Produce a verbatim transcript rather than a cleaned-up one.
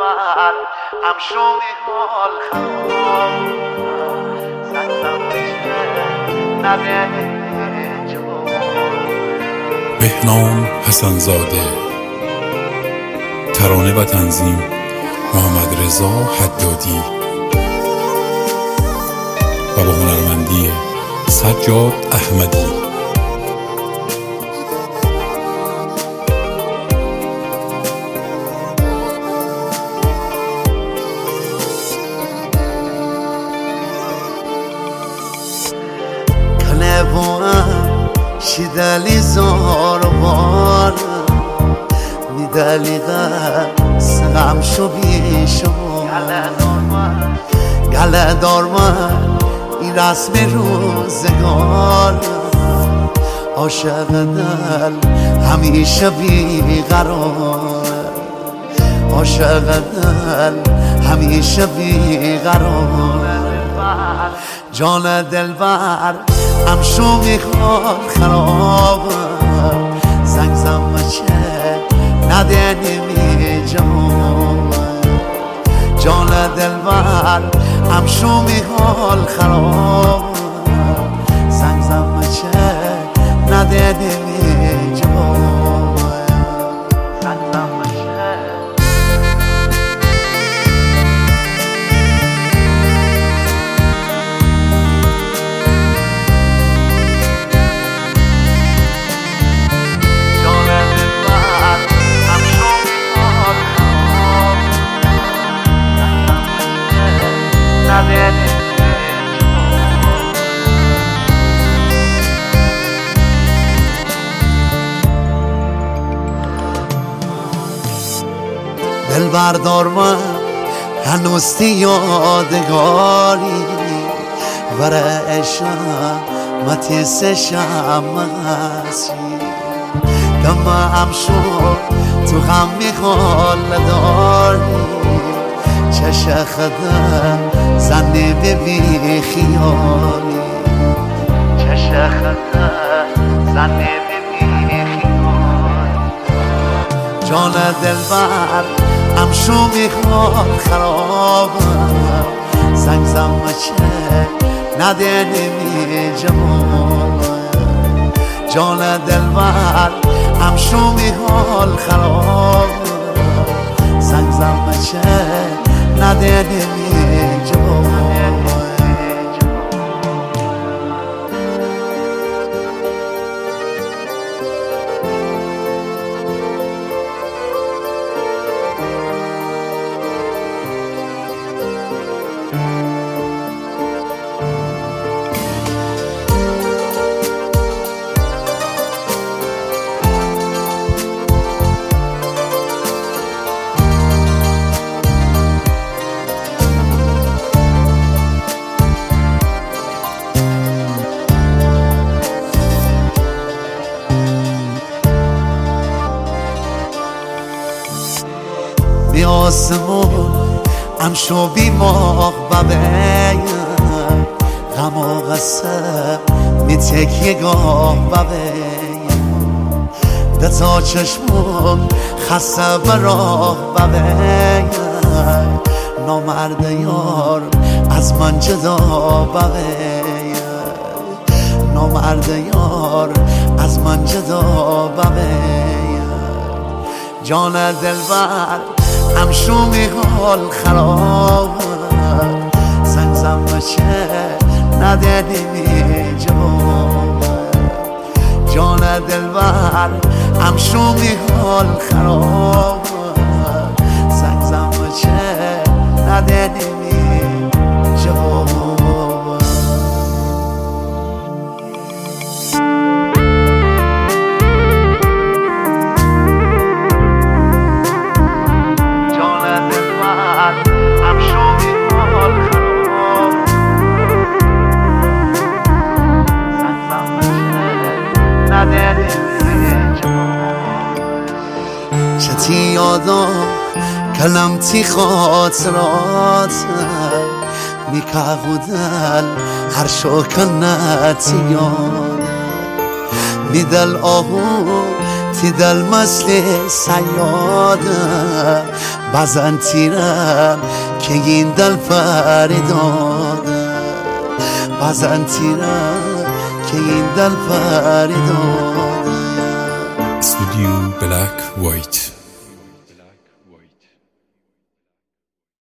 دلبر همشو میخوال خراب زنزم بشه نده بهنام حسن‌زاده، ترانه و تنظیم محمد رضا حدادی و با هنرمندی سجاد احمدی. شیدلی زار و بار میدلی غم شو بیشو گله دار من این رسم روزگار عاشق دل همیشه بیقرار عاشق دل همیشه بیقرار جان دلبر همشو میخواد خراب زنگ زن بچه نده نمی جان جان دلبر همشو میخواد خراب زنگ زن بچه نده نمی جان زنگ زن بچه دل بردار من هنوز یادگاری وره اشم متیس شمسی کم هم شد تو غم میخوال داری چش خدم زنی ببی خیالی چش خدم زنی ببی خیالی جان دلبر همشو میخواد خرابم زنگ زن بچه نده نمی جمال جان دلبر همشو میخواد خرابم زنگ زن بچه نده نمی جمال بی آسمون همشو بی ماه ببین غم و غصه می تکیه گاه ببین دتا چشمون خسته براه ببین نامرد یار از من جدا ببین نامرد یار از من جدا ببین جان دلبر همشو میخوال خراب زنگ زن بچه نده نمی جواب جان دلبر همشو میخوال خراب زنگ زن بچه نده نمی جواب چتی یادم کلم تی خاطرات میکهودل هر شو کنتی یاد میدل آهو تی دل مثل سیادم بازن تیرم که این دل فریدادم بازن تیرم که این دل فریدادم استودیو بلک وایت.